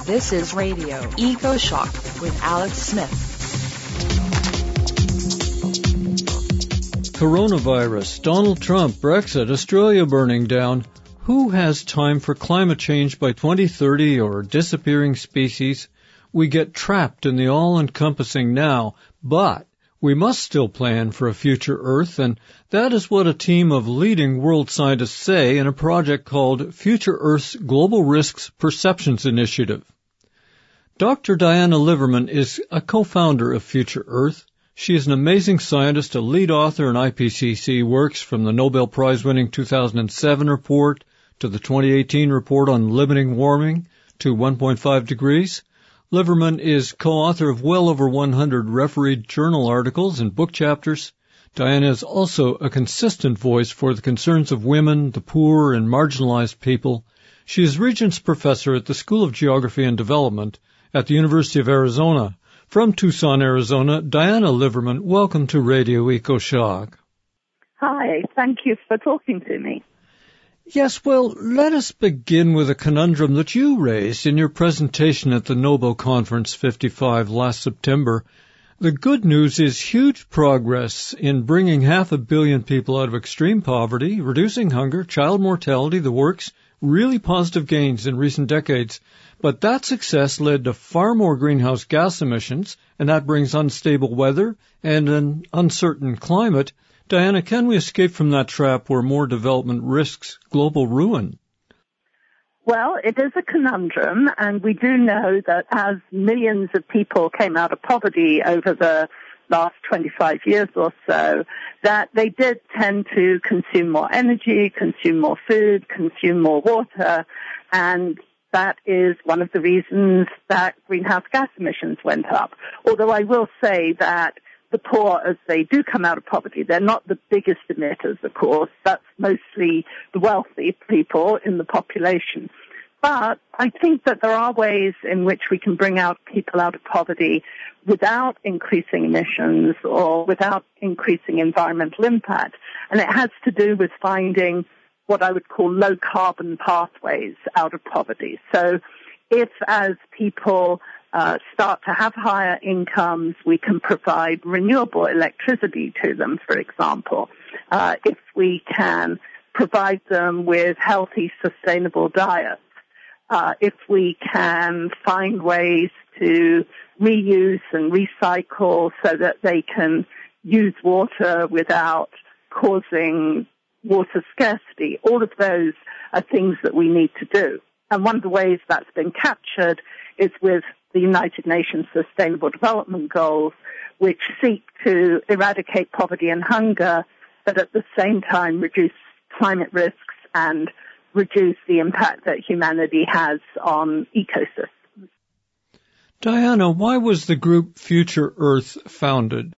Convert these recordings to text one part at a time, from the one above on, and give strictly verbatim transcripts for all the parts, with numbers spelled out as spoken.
This is Radio EcoShock with Alex Smith. Coronavirus, Donald Trump, Brexit, Australia burning down. Who has time for climate change by twenty thirty or disappearing species? We get trapped in the all-encompassing now, but we must still plan for a future Earth, and that is what a team of leading world scientists say in a project called Future Earth's Global Risks Perceptions Initiative. Doctor Diana Liverman is a co-founder of Future Earth. She is an amazing scientist, a lead author in I P C C works from the Nobel Prize-winning two thousand seven report to the twenty eighteen report on limiting warming to one point five degrees. Liverman is co-author of well over one hundred refereed journal articles and book chapters. Diana is also a consistent voice for the concerns of women, the poor, and marginalized people. She is Regents Professor at the School of Geography and Development at the University of Arizona. From Tucson, Arizona, Diana Liverman, welcome to Radio EcoShock. Hi, thank you for talking to me. Yes, well, let us begin with a conundrum that you raised in your presentation at the Nobel Conference fifty-five last September. The good news is huge progress in bringing half a billion people out of extreme poverty, reducing hunger, child mortality, the works, really positive gains in recent decades. But that success led to far more greenhouse gas emissions, and that brings unstable weather and an uncertain climate. Diana, can we escape from that trap where more development risks global ruin? Well, it is a conundrum, and we do know that as millions of people came out of poverty over the last twenty-five years or so, that they did tend to consume more energy, consume more food, consume more water, and that is one of the reasons that greenhouse gas emissions went up. Although I will say that the poor, as they do come out of poverty, they're not the biggest emitters, of course. That's mostly the wealthy people in the population. But I think that there are ways in which we can bring out people out of poverty without increasing emissions or without increasing environmental impact. And it has to do with finding what I would call low-carbon pathways out of poverty. So if, as people uh, start to have higher incomes, we can provide renewable electricity to them, for example. Uh, if we can provide them with healthy, sustainable diets. Uh, if we can find ways to reuse and recycle so that they can use water without causing water scarcity. All of those are things that we need to do. And one of the ways that's been captured is with the United Nations Sustainable Development Goals, which seek to eradicate poverty and hunger, but at the same time reduce climate risks and reduce the impact that humanity has on ecosystems. Diana, why was the group Future Earth founded?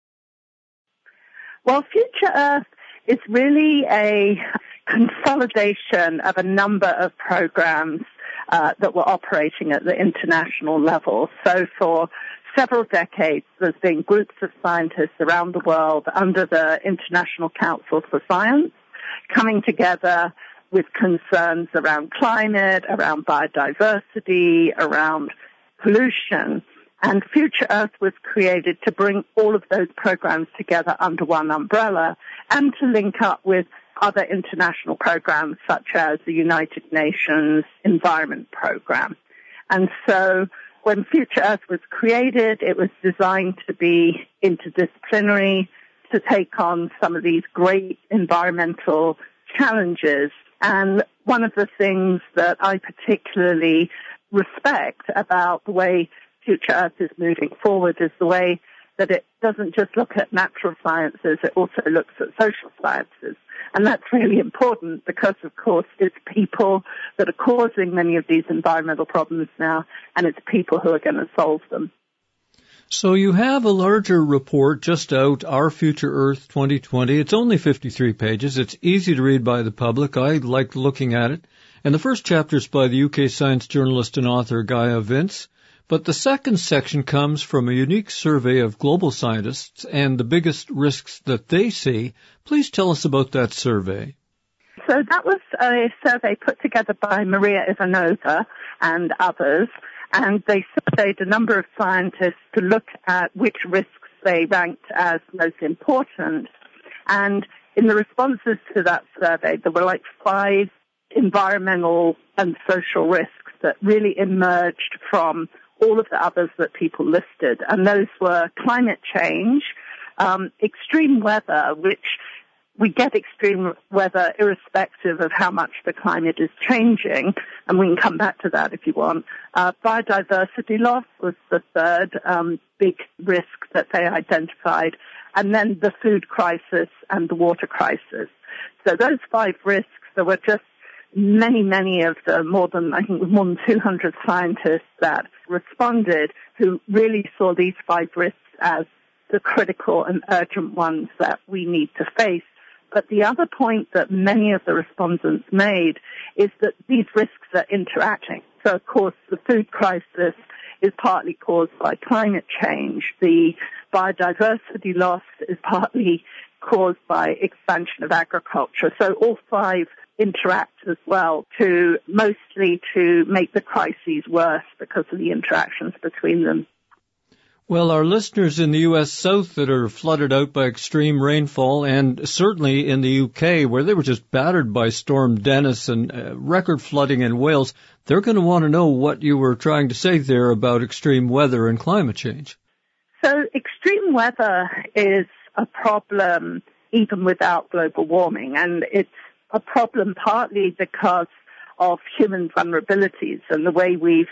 Well, Future Earth is really a consolidation of a number of programs uh, that were operating at the international level. So for several decades, there's been groups of scientists around the world under the International Council for Science coming together with concerns around climate, around biodiversity, around pollution. And Future Earth was created to bring all of those programs together under one umbrella and to link up with other international programs such as the United Nations Environment Program. And so when Future Earth was created, it was designed to be interdisciplinary, to take on some of these great environmental challenges. And one of the things that I particularly respect about the way Future Earth is moving forward is the way that it doesn't just look at natural sciences, it also looks at social sciences. And that's really important because, of course, it's people that are causing many of these environmental problems now, and it's people who are going to solve them. So you have a larger report just out, Our Future Earth twenty twenty. It's only fifty-three pages. It's easy to read by the public. I like looking at it. And the first chapter is by the U K science journalist and author Gaia Vince. But the second section comes from a unique survey of global scientists and the biggest risks that they see. Please tell us about that survey. So that was a survey put together by Maria Ivanova and others. and they surveyed a number of scientists to look at which risks they ranked as most important. And in the responses to that survey, there were like five environmental and social risks that really emerged from all of the others that people listed. And those were climate change, um, extreme weather, which we get extreme weather irrespective of how much the climate is changing, and we can come back to that if you want. Uh, biodiversity loss was the third um, big risk that they identified, and then the food crisis and the water crisis. So those five risks, there were just many, many of the more than, I think, more than two hundred scientists that responded who really saw these five risks as the critical and urgent ones that we need to face. But the other point that many of the respondents made is that these risks are interacting. So, of course, the food crisis is partly caused by climate change. The biodiversity loss is partly caused by expansion of agriculture. So all five interact as well, to mostly to make the crises worse because of the interactions between them. Well, our listeners in the U S South that are flooded out by extreme rainfall, and certainly in the U K where they were just battered by Storm Dennis and uh, record flooding in Wales, they're going to want to know what you were trying to say there about extreme weather and climate change. So extreme weather is a problem even without global warming, and it's a problem partly because of human vulnerabilities and the way we've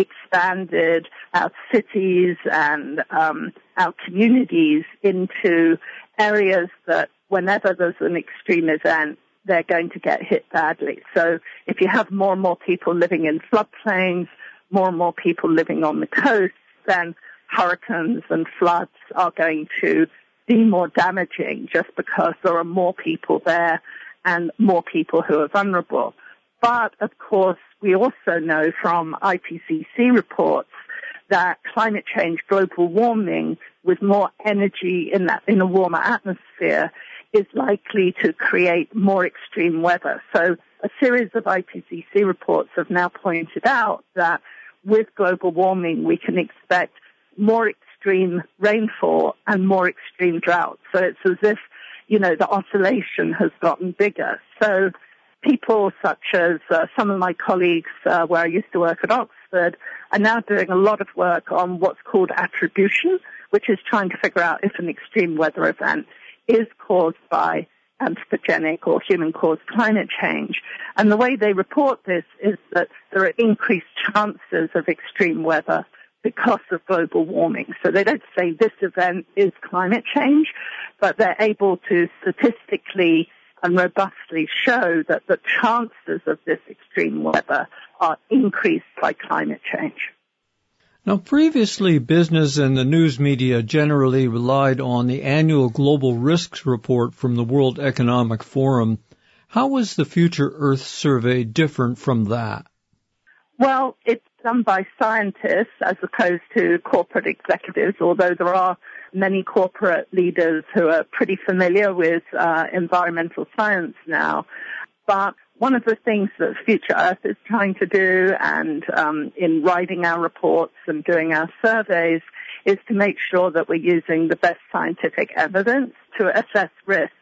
expanded our cities and um, our communities into areas that whenever there's an extreme event, they're going to get hit badly. So if you have more and more people living in floodplains, more and more people living on the coast, then hurricanes and floods are going to be more damaging just because there are more people there and more people who are vulnerable. But, of course, we also know from I P C C reports that climate change, global warming, with more energy in that, in a warmer atmosphere, is likely to create more extreme weather. So a series of I P C C reports have now pointed out that with global warming, we can expect more extreme rainfall and more extreme drought. So it's as if, you know, the oscillation has gotten bigger. So people such as uh, some of my colleagues uh, where I used to work at Oxford are now doing a lot of work on what's called attribution, which is trying to figure out if an extreme weather event is caused by anthropogenic or human-caused climate change. And the way they report this is that there are increased chances of extreme weather because of global warming. So they don't say this event is climate change, but they're able to statistically and robustly show that the chances of this extreme weather are increased by climate change. Now, previously, business and the news media generally relied on the annual global risks report from the World Economic Forum. How is the Future Earth Survey different from that? Well, it's done by scientists as opposed to corporate executives, although there are many corporate leaders who are pretty familiar with uh, environmental science now. But one of the things that Future Earth is trying to do, and um, in writing our reports and doing our surveys, is to make sure that we're using the best scientific evidence to assess risks.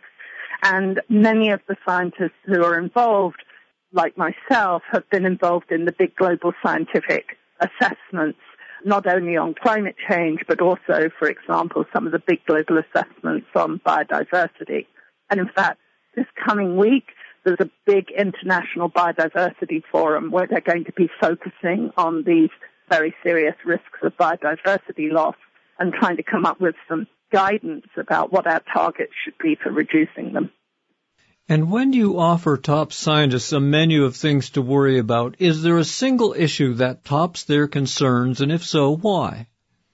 And many of the scientists who are involved, like myself, have been involved in the big global scientific assessments, not only on climate change, but also, for example, some of the big global assessments on biodiversity. And in fact, this coming week, there's a big international biodiversity forum where they're going to be focusing on these very serious risks of biodiversity loss and trying to come up with some guidance about what our targets should be for reducing them. And when you offer top scientists a menu of things to worry about, is there a single issue that tops their concerns, and if so, why?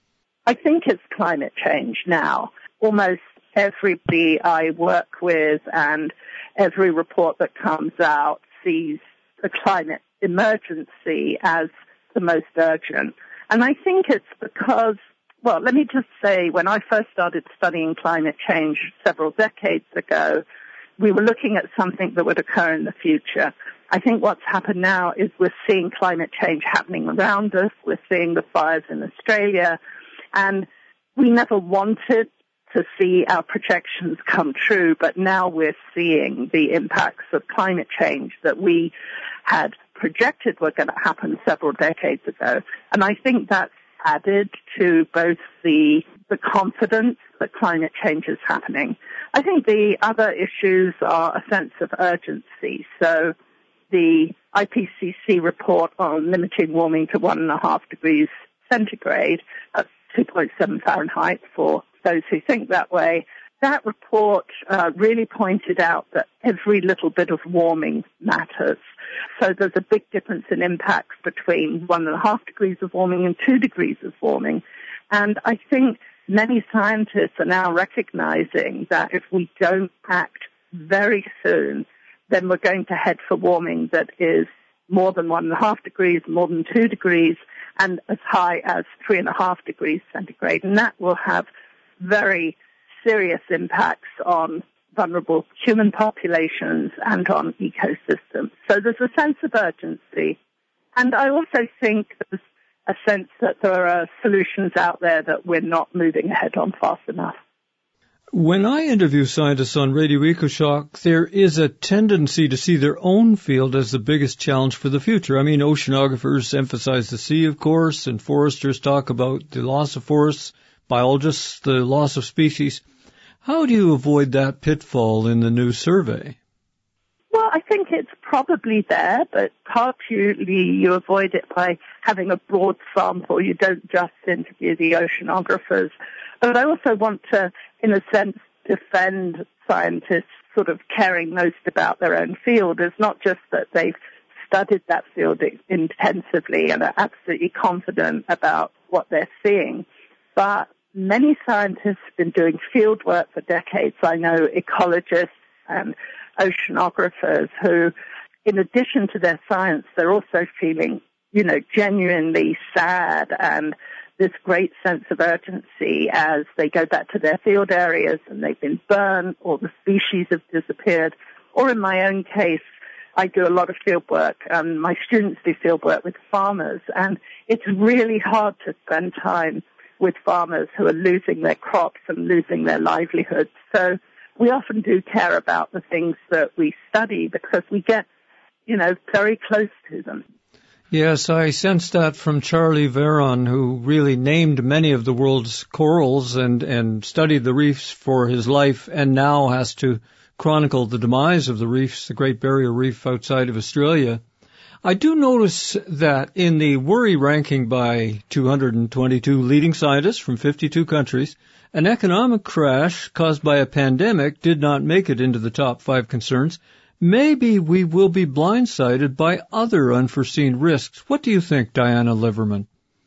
I think it's climate change now. Almost everybody I work with and every report that comes out sees the climate emergency as the most urgent. And I think it's because, well, let me just say, when I first started studying climate change several decades ago, we were looking at something that would occur in the future. I think what's happened now is we're seeing climate change happening around us. We're seeing the fires in Australia, and we never wanted to see our projections come true, but now we're seeing the impacts of climate change that we had projected were going to happen several decades ago. And I think that's added to both the the confidence that climate change is happening. I think the other issues are a sense of urgency. So the I P C C report on limiting warming to one and a half degrees centigrade, that's two point seven Fahrenheit for those who think that way, that report uh, really pointed out that every little bit of warming matters. So there's a big difference in impacts between one and a half degrees of warming and two degrees of warming. And I think many scientists are now recognizing that if we don't act very soon, then we're going to head for warming that is more than one and a half degrees, more than two degrees, and as high as three and a half degrees centigrade. And that will have very serious impacts on vulnerable human populations and on ecosystems. So there's a sense of urgency. And I also think there's a sense that there are solutions out there that we're not moving ahead on fast enough. When I interview scientists on Radio EcoShock, there is a tendency to see their own field as the biggest challenge for the future. I mean, oceanographers emphasize the sea, of course, and foresters talk about the loss of forests, biologists, the loss of species. How do you avoid that pitfall in the new survey? Well, I think it's probably there, but partially you avoid it by having a broad sample. You don't just interview the oceanographers. But I also want to, in a sense, defend scientists sort of caring most about their own field. It's not just that they've studied that field intensively and are absolutely confident about what they're seeing, but many scientists have been doing field work for decades. I know ecologists and oceanographers who, in addition to their science, they're also feeling, you know, genuinely sad and this great sense of urgency as they go back to their field areas and they've been burned or the species have disappeared. Or in my own case, I do a lot of field work, and my students do field work with farmers, and it's really hard to spend time with farmers who are losing their crops and losing their livelihoods. So we often do care about the things that we study because we get, you know, very close to them. Yes, I sensed that from Charlie Veron, who really named many of the world's corals and, and studied the reefs for his life and now has to chronicle the demise of the reefs, the Great Barrier Reef outside of Australia. I do notice that in the worry ranking by two hundred twenty-two leading scientists from fifty-two countries, an economic crash caused by a pandemic did not make it into the top five concerns. Maybe we will be blindsided by other unforeseen risks. What do you think, Diana Liverman?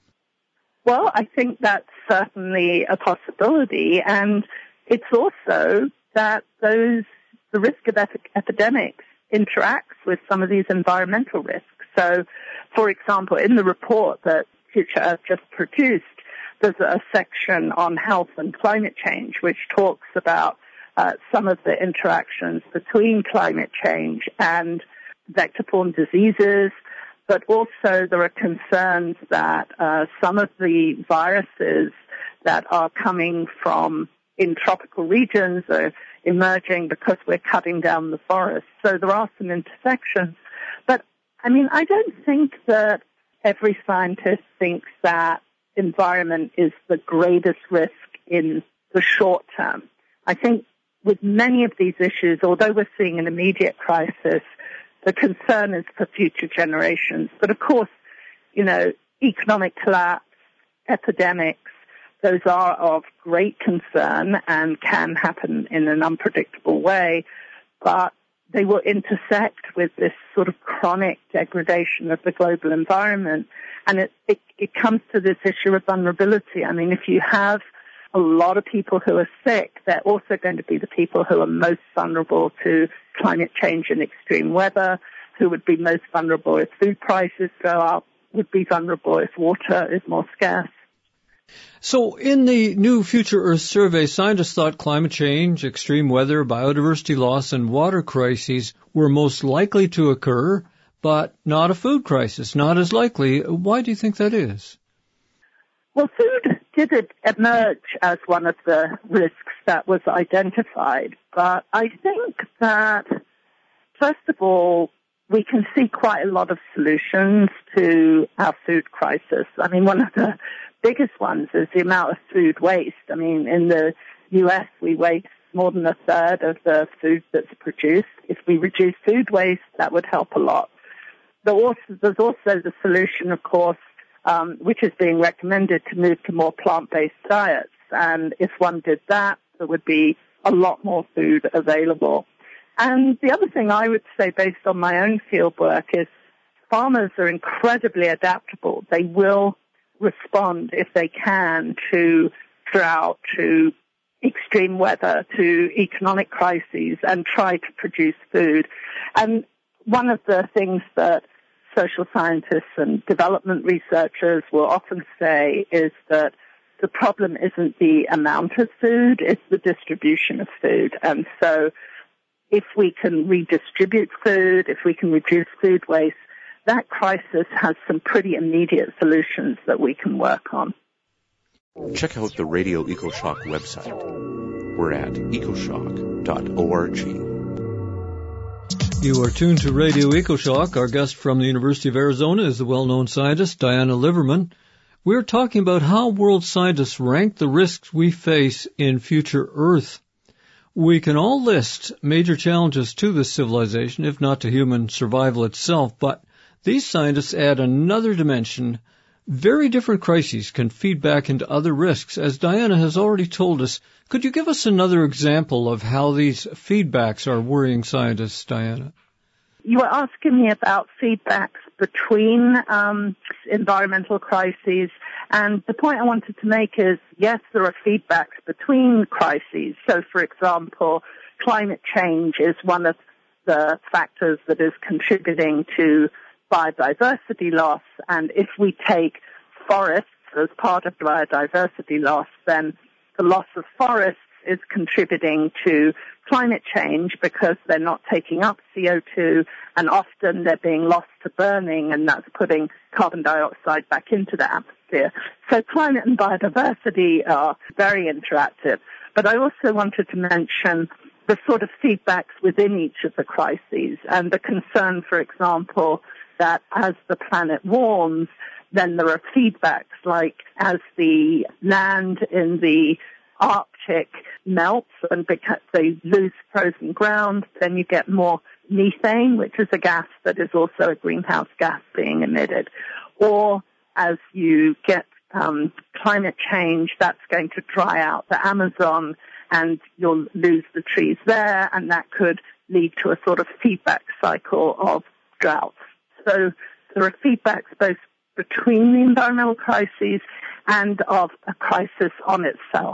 Well, I think that's certainly a possibility, and it's also that those the risk of ep- epidemics interacts with some of these environmental risks. So, for example, in the report that Future Earth just produced, there's a section on health and climate change which talks about uh, some of the interactions between climate change and vector-borne diseases, but also there are concerns that uh, some of the viruses that are coming from in tropical regions are emerging because we're cutting down the forest. So there are some intersections. But, I mean, I don't think that every scientist thinks that environment is the greatest risk in the short term. I think with many of these issues, although we're seeing an immediate crisis, the concern is for future generations. But of course, you know, economic collapse, epidemics, those are of great concern and can happen in an unpredictable way, but they will intersect with this sort of chronic degradation of the global environment. And it, it, it comes to this issue of vulnerability. I mean, if you have a lot of people who are sick, they're also going to be the people who are most vulnerable to climate change and extreme weather, who would be most vulnerable if food prices go up, would be vulnerable if water is more scarce. So in the new Future Earth survey, scientists thought climate change, extreme weather, biodiversity loss, and water crises were most likely to occur, but not a food crisis, not as likely. Why do you think that is? Well, food did emerge as one of the risks that was identified, but I think that, first of all, we can see quite a lot of solutions to our food crisis. I mean, one of the biggest ones is the amount of food waste. I mean, in the U S, we waste more than a third of the food that's produced. If we reduce food waste, that would help a lot. But also, there's also the solution, of course, um, which is being recommended to move to more plant-based diets. And if one did that, there would be a lot more food available. And the other thing I would say, based on my own field work, is farmers are incredibly adaptable. They will respond, if they can, to drought, to extreme weather, to economic crises, and try to produce food. And one of the things that social scientists and development researchers will often say is that the problem isn't the amount of food, it's the distribution of food. And so if we can redistribute food, if we can reduce food waste, that crisis has some pretty immediate solutions that we can work on. Check out the Radio EcoShock website. We're at ecoshock dot org. You are tuned to Radio EcoShock. Our guest from the University of Arizona is the well-known scientist Diana Liverman. We're talking about how world scientists rank the risks we face in future Earth. We can all list major challenges to this civilization, if not to human survival itself, but these scientists add another dimension. Very different crises can feed back into other risks, as Diana has already told us. Could you give us another example of how these feedbacks are worrying scientists, Diana? You were asking me about feedbacks between um, environmental crises, and the point I wanted to make is, yes, there are feedbacks between crises. So, for example, climate change is one of the factors that is contributing to biodiversity loss, and if we take forests as part of biodiversity loss, then the loss of forests is contributing to climate change because they're not taking up C O two, and often they're being lost to burning, and that's putting carbon dioxide back into the atmosphere. So climate and biodiversity are very interactive. But I also wanted to mention the sort of feedbacks within each of the crises, and the concern, for example, that as the planet warms, then there are feedbacks like as the land in the Arctic melts and because they lose frozen ground, then you get more methane, which is a gas that is also a greenhouse gas being emitted. Or as you get um, climate change, that's going to dry out the Amazon and you'll lose the trees there, and that could lead to a sort of feedback cycle of droughts. So there are feedbacks both between the environmental crises and of a crisis on itself.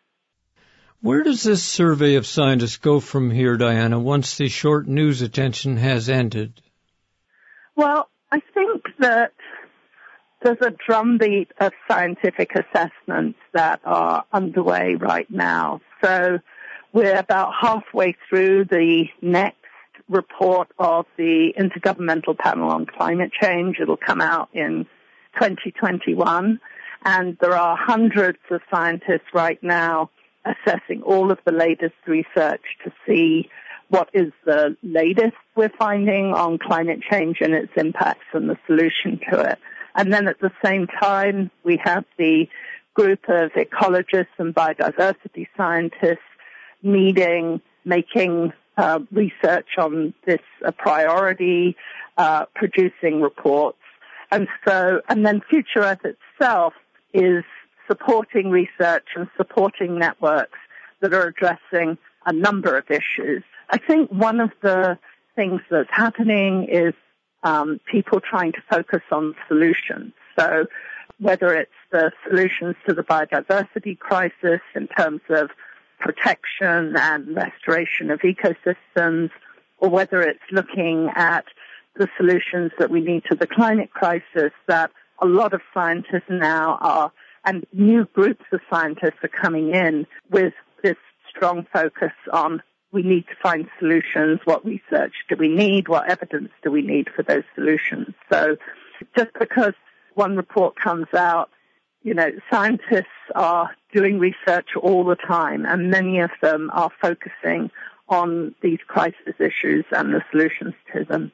Where does this survey of scientists go from here, Diana, once the short news attention has ended? Well, I think that there's a drumbeat of scientific assessments that are underway right now. So we're about halfway through the next report of the Intergovernmental Panel on Climate Change. It'll come out in twenty twenty-one. And there are hundreds of scientists right now assessing all of the latest research to see what is the latest we're finding on climate change and its impacts and the solution to it. And then at the same time, we have the group of ecologists and biodiversity scientists meeting, making uh, research on this a priority, uh, producing reports. And so, and then Future Earth itself is supporting research and supporting networks that are addressing a number of issues. I think one of the things that's happening is um, people trying to focus on solutions. So whether it's the solutions to the biodiversity crisis in terms of protection and restoration of ecosystems, or whether it's looking at the solutions that we need to the climate crisis, that a lot of scientists now are and new groups of scientists are coming in with this strong focus on we need to find solutions. What research do we need? What evidence do we need for those solutions? So just because one report comes out, you know, scientists are doing research all the time, and many of them are focusing on these crisis issues and the solutions to them.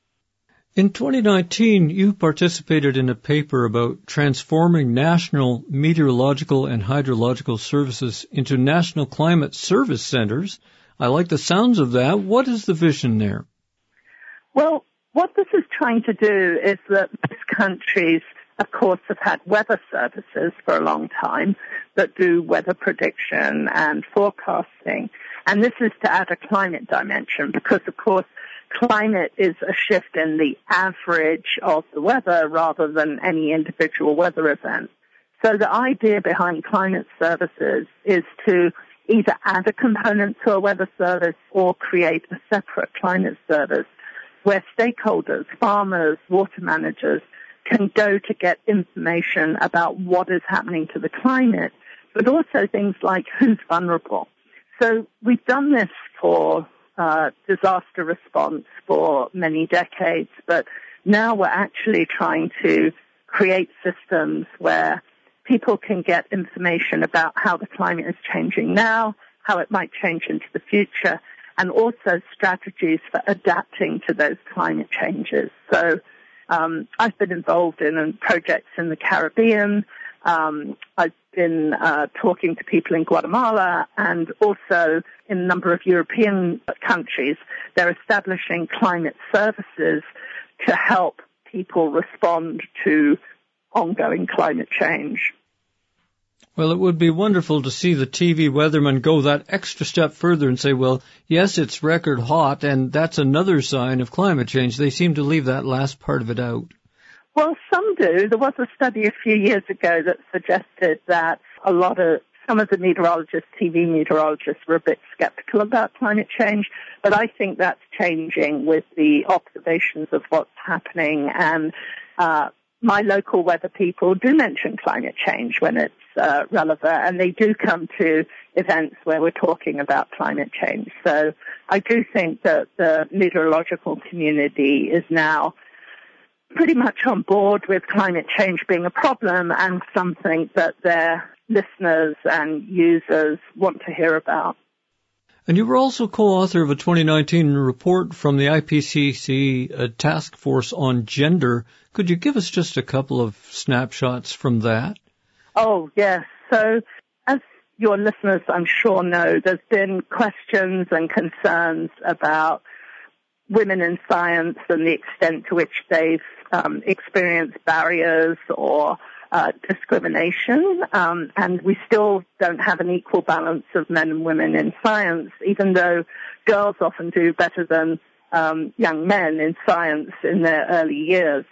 In twenty nineteen, you participated in a paper about transforming national meteorological and hydrological services into national climate service centers. I like the sounds of that. What is the vision there? Well, what this is trying to do is that most countries, of course, have had weather services for a long time that do weather prediction and forecasting. And this is to add a climate dimension because, of course, climate is a shift in the average of the weather rather than any individual weather event. So the idea behind climate services is to either add a component to a weather service or create a separate climate service where stakeholders, farmers, water managers can go to get information about what is happening to the climate, but also things like who's vulnerable. So we've done this for uh, disaster response for many decades, but now we're actually trying to create systems where people can get information about how the climate is changing now, how it might change into the future, and also strategies for adapting to those climate changes. So um, I've been involved in projects in the Caribbean. Um, I've been uh, talking to people in Guatemala and also in a number of European countries. They're establishing climate services to help people respond to ongoing climate change. Well, it would be wonderful to see the T V weatherman go that extra step further and say, well, yes, it's record hot, and that's another sign of climate change. They seem to leave that last part of it out. Well, some do. There was a study a few years ago that suggested that a lot of, some of the meteorologists, T V meteorologists, were a bit skeptical about climate change, but I think that's changing with the observations of what's happening, and uh my local weather people do mention climate change when it's uh, relevant, and they do come to events where we're talking about climate change. So I do think that the meteorological community is now pretty much on board with climate change being a problem and something that their listeners and users want to hear about. And you were also co-author of a twenty nineteen report from the I P C C uh, Task Force on Gender. Could you give us just a couple of snapshots from that? Oh, yes. So as your listeners, I'm sure, know, there's been questions and concerns about women in science and the extent to which they've um, experienced barriers or uh, discrimination. Um, and we still don't have an equal balance of men and women in science, even though girls often do better than um, young men in science in their early years.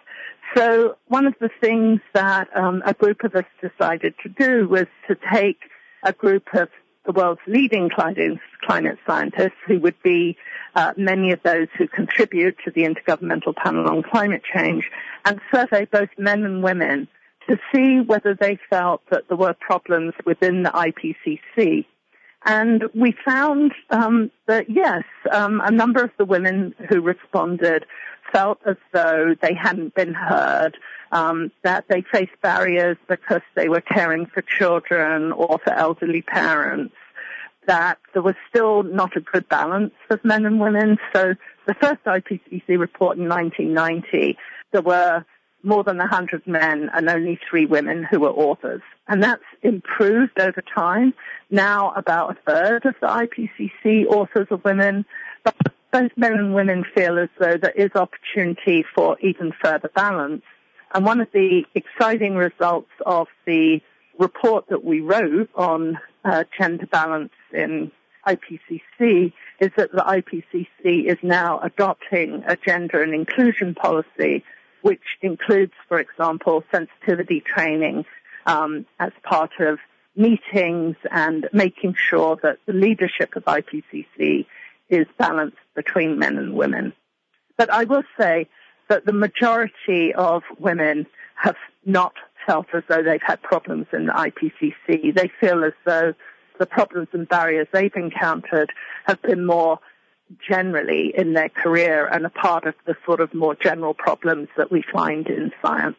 So one of the things that um, a group of us decided to do was to take a group of the world's leading climate, climate scientists, who would be uh, many of those who contribute to the Intergovernmental Panel on Climate Change, and survey both men and women to see whether they felt that there were problems within the I P C C. And we found um, that, yes, um, a number of the women who responded felt as though they hadn't been heard, um, that they faced barriers because they were caring for children or for elderly parents, that there was still not a good balance of men and women. So the first I P C C report in nineteen ninety, there were more than one hundred men and only three women who were authors. And that's improved over time. Now about a third of the I P C C authors are women, but both men and women feel as though there is opportunity for even further balance. And one of the exciting results of the report that we wrote on uh, gender balance in I P C C is that the I P C C is now adopting a gender and inclusion policy, which includes, for example, sensitivity training um, as part of meetings and making sure that the leadership of I P C C is balanced between men and women. But I will say that the majority of women have not felt as though they've had problems in the I P C C. They feel as though the problems and barriers they've encountered have been more generally in their career and a part of the sort of more general problems that we find in science.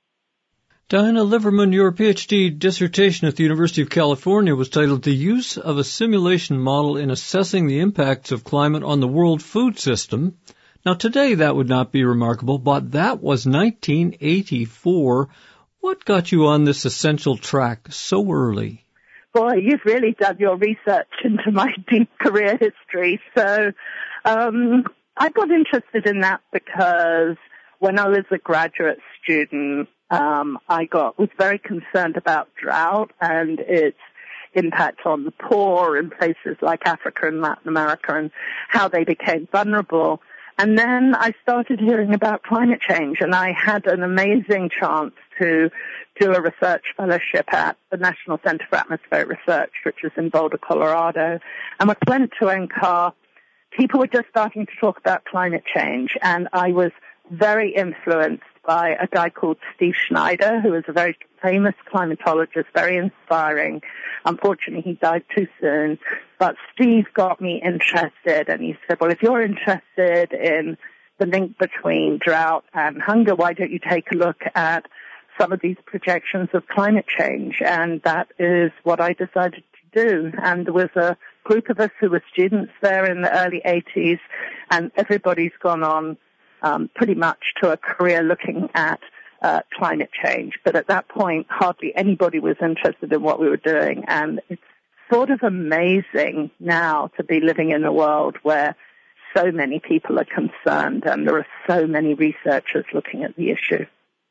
Diana Liverman, your PhD dissertation at the University of California was titled The Use of a Simulation Model in Assessing the Impacts of Climate on the World Food System. Now, today that would not be remarkable, but that was nineteen eighty-four. What got you on this essential track so early? Boy, you've really done your research into my deep career history. So um, I got interested in that because when I was a graduate student, um, I got was very concerned about drought and its impact on the poor in places like Africa and Latin America and how they became vulnerable. And then I started hearing about climate change, and I had an amazing chance to do a research fellowship at the National Center for Atmospheric Research, which is in Boulder, Colorado. And when I went to N C A R, people were just starting to talk about climate change, and I was very influenced by a guy called Steve Schneider, who is a very famous climatologist, very inspiring. Unfortunately, he died too soon. But Steve got me interested, and he said, well, if you're interested in the link between drought and hunger, why don't you take a look at some of these projections of climate change? And that is what I decided to do. And there was a group of us who were students there in the early eighties, and everybody's gone on um, pretty much to a career looking at uh, climate change. But at that point, hardly anybody was interested in what we were doing. And it's sort of amazing now to be living in a world where so many people are concerned and there are so many researchers looking at the issue.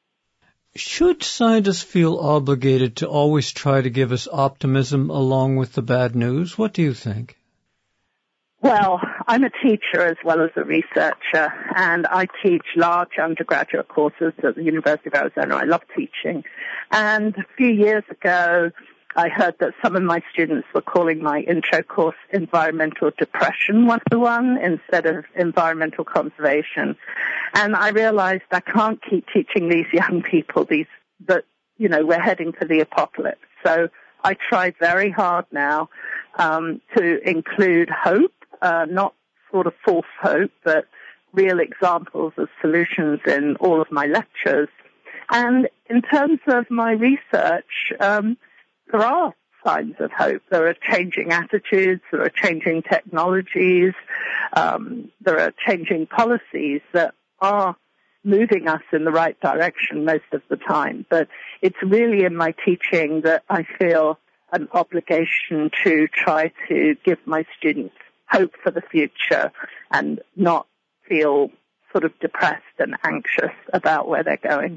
Should scientists feel obligated to always try to give us optimism along with the bad news? What do you think? Well, I'm a teacher as well as a researcher, and I teach large undergraduate courses at the University of Arizona. I love teaching. And a few years ago, I heard that some of my students were calling my intro course Environmental Depression one oh one instead of Environmental Conservation. And I realized I can't keep teaching these young people these that, you know, we're heading for the apocalypse. So I try very hard now um, to include hope, uh, not sort of false hope, but real examples of solutions in all of my lectures. And in terms of my research, um, there are signs of hope. There are changing attitudes, there are changing technologies, um, there are changing policies that are moving us in the right direction most of the time. But it's really in my teaching that I feel an obligation to try to give my students hope for the future and not feel sort of depressed and anxious about where they're going.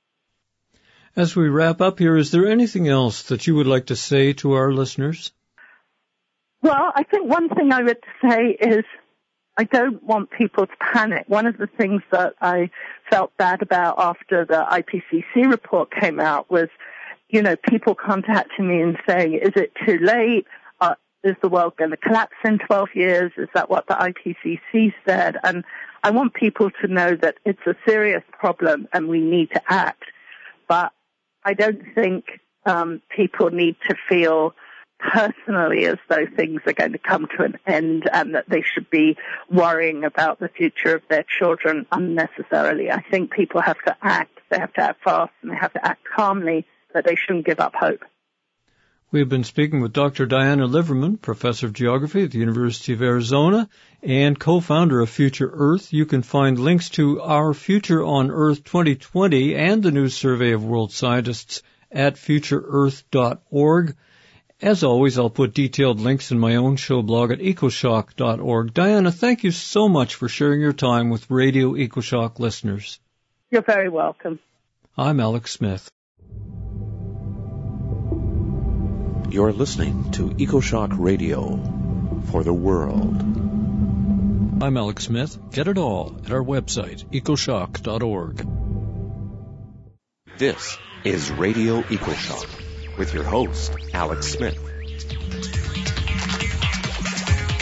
As we wrap up here, is there anything else that you would like to say to our listeners? Well, I think one thing I would say is I don't want people to panic. One of the things that I felt bad about after the I P C C report came out was, you know, people contacting me and saying, is it too late? Uh, is the world going to collapse in twelve years? Is that what the I P C C said? And I want people to know that it's a serious problem and we need to act. But I don't think um, people need to feel personally as though things are going to come to an end and that they should be worrying about the future of their children unnecessarily. I think people have to act. They have to act fast and they have to act calmly, but they shouldn't give up hope. We've been speaking with Doctor Diana Liverman, Professor of Geography at the University of Arizona and co-founder of Future Earth. You can find links to our Future on Earth twenty twenty and the new survey of world scientists at future earth dot org. As always, I'll put detailed links in my own show blog at ecoshock dot org. Diana, thank you so much for sharing your time with Radio EcoShock listeners. You're very welcome. I'm Alex Smith. You're listening to EcoShock Radio for the world. I'm Alex Smith. Get it all at our website, ecoshock dot org. This is Radio EcoShock with your host, Alex Smith.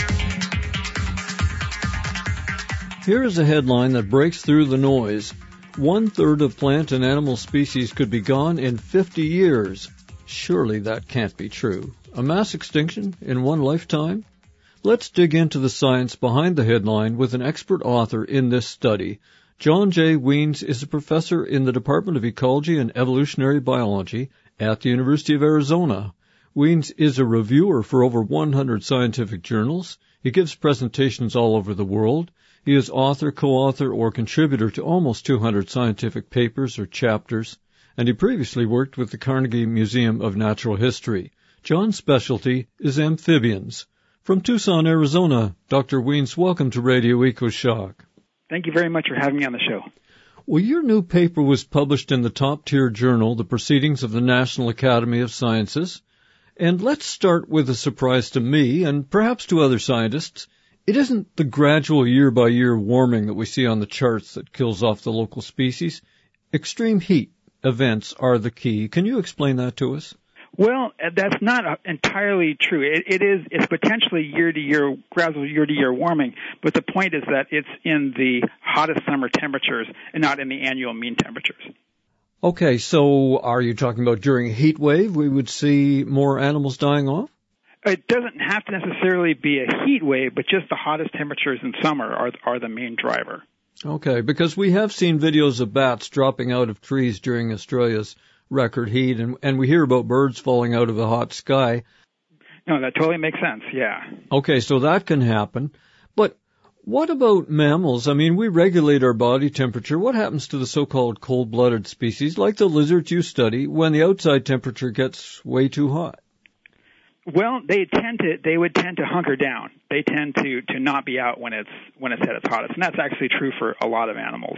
Here is a headline that breaks through the noise. One-third of plant and animal species could be gone in fifty years. Surely that can't be true. A mass extinction in one lifetime? Let's dig into the science behind the headline with an expert author in this study. John J. Wiens is a professor in the Department of Ecology and Evolutionary Biology at the University of Arizona. Wiens is a reviewer for over one hundred scientific journals. He gives presentations all over the world. He is author, co-author, or contributor to almost two hundred scientific papers or chapters, and he previously worked with the Carnegie Museum of Natural History. John's specialty is amphibians. From Tucson, Arizona, Doctor Wiens, welcome to Radio EcoShock. Thank you very much for having me on the show. Well, your new paper was published in the top-tier journal, The Proceedings of the National Academy of Sciences. And let's start with a surprise to me, and perhaps to other scientists. It isn't the gradual year-by-year warming that we see on the charts that kills off the local species. Extreme heat events are the key. Can you explain that to us? Well, that's not entirely true. It, it is, it's potentially year-to-year, gradual year-to-year warming, but the point is that it's in the hottest summer temperatures and not in the annual mean temperatures. Okay, so are you talking about during a heat wave we would see more animals dying off? It doesn't have to necessarily be a heat wave, but just the hottest temperatures in summer are, are the main driver. Okay, because we have seen videos of bats dropping out of trees during Australia's record heat, and, and we hear about birds falling out of a hot sky. No, that totally makes sense, yeah. Okay, so that can happen. But what about mammals? I mean, we regulate our body temperature. What happens to the so-called cold-blooded species, like the lizards you study, when the outside temperature gets way too hot? Well, they tend to, they would tend to hunker down. They tend to, to not be out when it's, when it's at its hottest. And that's actually true for a lot of animals.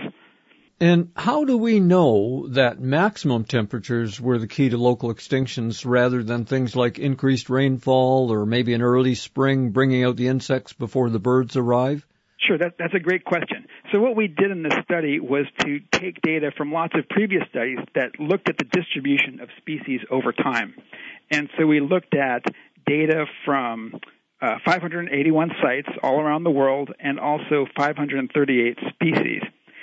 And how do we know that maximum temperatures were the key to local extinctions rather than things like increased rainfall or maybe an early spring bringing out the insects before the birds arrive? Sure, that, that's a great question. So what we did in this study was to take data from lots of previous studies that looked at the distribution of species over time. And so we looked at data from uh, five hundred eighty-one sites all around the world and also five hundred thirty-eight species.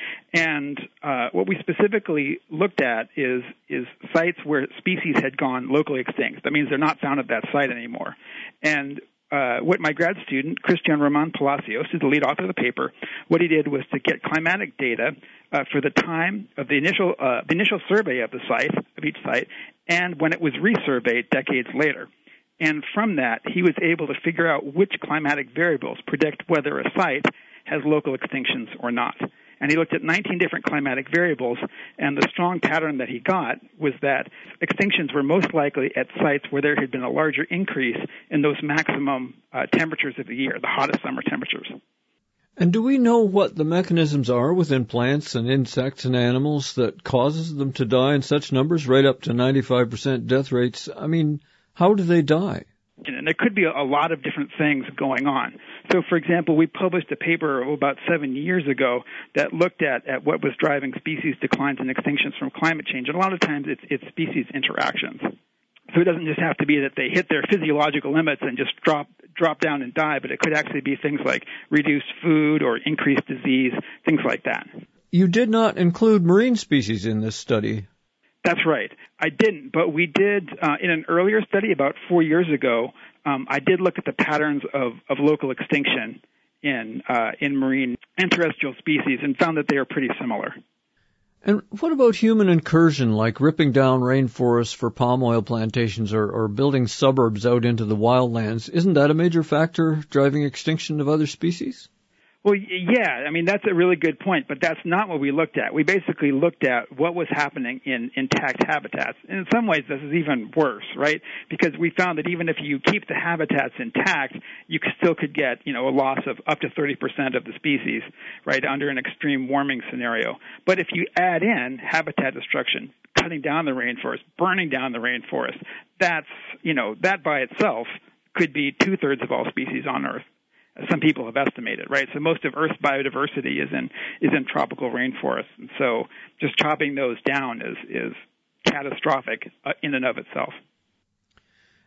And uh, what we specifically looked at is is sites where species had gone locally extinct. That means they're not found at that site anymore. And uh, what my grad student, Christian Roman Palacios, is the lead author of the paper, what he did was to get climatic data uh, for the time of the initial uh, the initial survey of the site, of each site, and when it was resurveyed decades later. And from that, he was able to figure out which climatic variables predict whether a site has local extinctions or not. And he looked at nineteen different climatic variables, and the strong pattern that he got was that extinctions were most likely at sites where there had been a larger increase in those maximum uh, temperatures of the year, the hottest summer temperatures. And do we know what the mechanisms are within plants and insects and animals that causes them to die in such numbers, right up to ninety-five percent death rates? I mean, how do they die? And there could be a lot of different things going on. So, for example, we published a paper about seven years ago that looked at, at what was driving species declines and extinctions from climate change. And a lot of times it's, it's species interactions. So it doesn't just have to be that they hit their physiological limits and just drop drop down and die, but it could actually be things like reduced food or increased disease, things like that. You did not include marine species in this study. That's right. I didn't, but we did, uh, in an earlier study about four years ago, um, I did look at the patterns of, of local extinction in uh, in marine and terrestrial species and found that they are pretty similar. And what about human incursion, like ripping down rainforests for palm oil plantations or, or building suburbs out into the wildlands? Isn't that a major factor driving extinction of other species? Well, yeah, I mean, that's a really good point, but that's not what we looked at. We basically looked at what was happening in intact habitats. And in some ways, this is even worse, right? Because we found that even if you keep the habitats intact, you still could get, you know, a loss of up to thirty percent of the species, right, under an extreme warming scenario. But if you add in habitat destruction, cutting down the rainforest, burning down the rainforest, that's, you know, that by itself could be two-thirds of all species on Earth. Some people have estimated, right? So most of Earth's biodiversity is in is in tropical rainforests, and so just chopping those down is is catastrophic uh, in and of itself.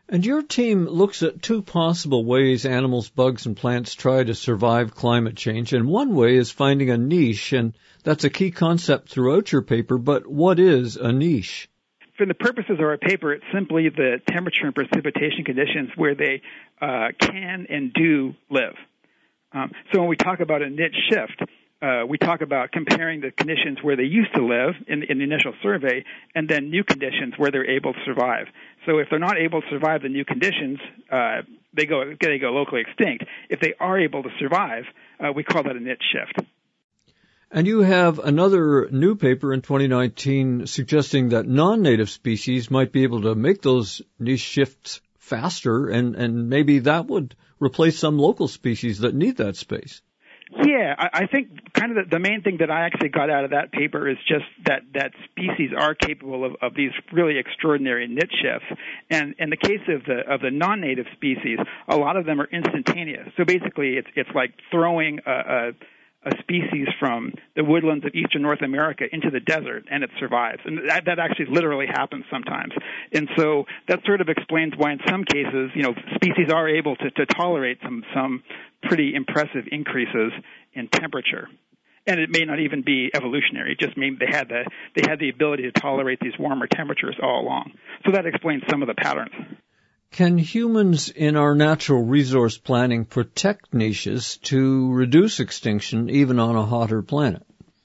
And your team looks at two possible ways animals, bugs, and plants try to survive climate change. And one way is finding a niche, and that's a key concept throughout your paper. But what is a niche? For the purposes of our paper, it's simply the temperature and precipitation conditions where they uh, can and do live. Um, so when we talk about a niche shift, uh, we talk about comparing the conditions where they used to live in, in the initial survey and then new conditions where they're able to survive. So if they're not able to survive the new conditions, uh, they go they go locally extinct. If they are able to survive, uh, we call that a niche shift. And you have another new paper in twenty nineteen suggesting that non-native species might be able to make those niche shifts faster, and, and maybe that would replace some local species that need that space. Yeah, I, I think kind of the, the main thing that I actually got out of that paper is just that, that species are capable of, of these really extraordinary niche shifts. And in the case of the of the non-native species, a lot of them are instantaneous. So basically, it's it's like throwing a, a a species from the woodlands of eastern North America into the desert, and it survives. And that, that actually literally happens sometimes. And so that sort of explains why in some cases, you know, species are able to, to tolerate some, some pretty impressive increases in temperature. And it may not even be evolutionary. It just means they had the, they had the ability to tolerate these warmer temperatures all along. So that explains some of the patterns. Can humans in our natural resource planning protect niches to reduce extinction even on a hotter planet?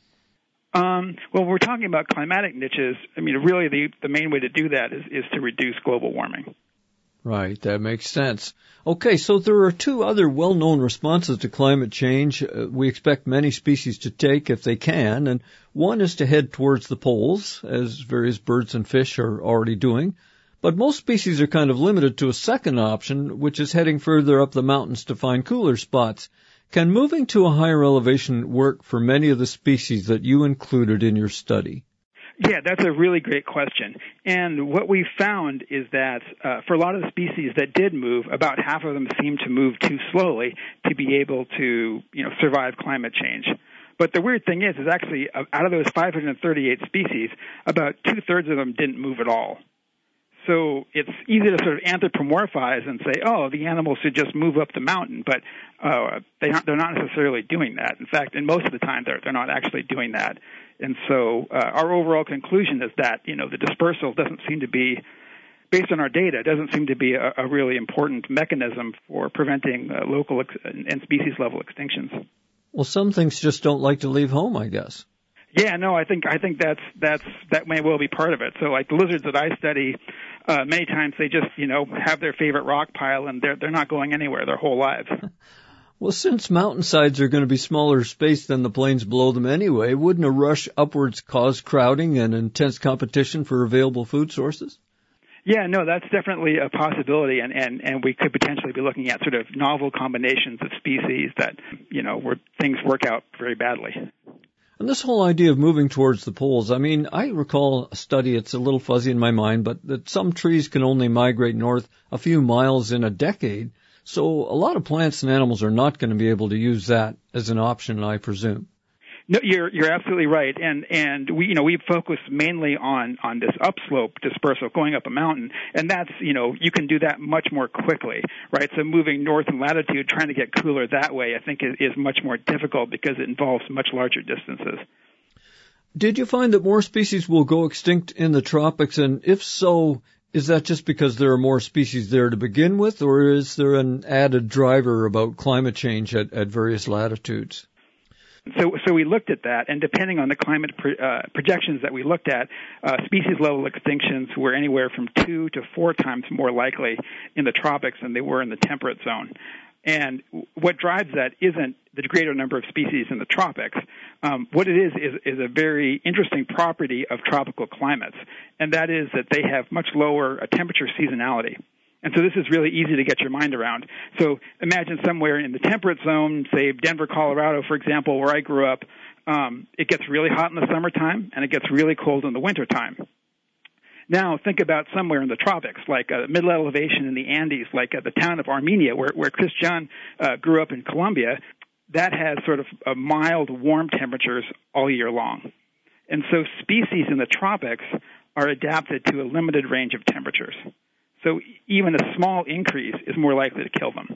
Um, well, we're talking about climatic niches. I mean, really the, the main way to do that is, is to reduce global warming. Right, that makes sense. Okay, so there are two other well-known responses to climate change uh, we expect many species to take if they can, and one is to head towards the poles, as various birds and fish are already doing. But most species are kind of limited to a second option, which is heading further up the mountains to find cooler spots. Can moving to a higher elevation work for many of the species that you included in your study? Yeah, that's a really great question. And what we found is that uh, for a lot of the species that did move, about half of them seemed to move too slowly to be able to, you know, survive climate change. But the weird thing is, is actually out of those five hundred thirty-eight species, about two-thirds of them didn't move at all. So it's easy to sort of anthropomorphize and say, oh, the animals should just move up the mountain, but uh, they aren't, they're not necessarily doing that. In fact, and most of the time, they're, they're not actually doing that. And so uh, our overall conclusion is that, you know, the dispersal doesn't seem to be, based on our data, doesn't seem to be a, a really important mechanism for preventing uh, local ex- and species-level extinctions. Well, some things just don't like to leave home, I guess. Yeah, no, I think I think that's that's that may well be part of it. So, like the lizards that I study, uh, many times they just you know have their favorite rock pile and they're they're not going anywhere their whole lives. Well, since mountainsides are going to be smaller space than the plains below them anyway, wouldn't a rush upwards cause crowding and intense competition for available food sources? Yeah, no, that's definitely a possibility, and, and, and we could potentially be looking at sort of novel combinations of species that you know where things work out very badly. And this whole idea of moving towards the poles, I mean, I recall a study, it's a little fuzzy in my mind, but that some trees can only migrate north a few miles in a decade. So a lot of plants and animals are not going to be able to use that as an option, I presume. No, you're you're absolutely right, and and we you know we focus mainly on on this upslope dispersal, going up a mountain, and that's you know you can do that much more quickly, right? So moving north in latitude, trying to get cooler that way, I think is, is much more difficult because it involves much larger distances. Did you find that more species will go extinct in the tropics, and if so, is that just because there are more species there to begin with, or is there an added driver about climate change at, at various latitudes? So, so we looked at that, and depending on the climate pro, uh, projections that we looked at, uh, species-level extinctions were anywhere from two to four times more likely in the tropics than they were in the temperate zone. And what drives that isn't the greater number of species in the tropics. Um, what it is, is is a very interesting property of tropical climates, and that is that they have much lower uh, temperature seasonality. And so this is really easy to get your mind around. So imagine somewhere in the temperate zone, say Denver, Colorado, for example, where I grew up, um, it gets really hot in the summertime and it gets really cold in the wintertime. Now think about somewhere in the tropics, like a middle elevation in the Andes, like at the town of Armenia, where, where Chris John uh, grew up in Colombia. That has sort of a mild, warm temperatures all year long. And so species in the tropics are adapted to a limited range of temperatures. So even a small increase is more likely to kill them.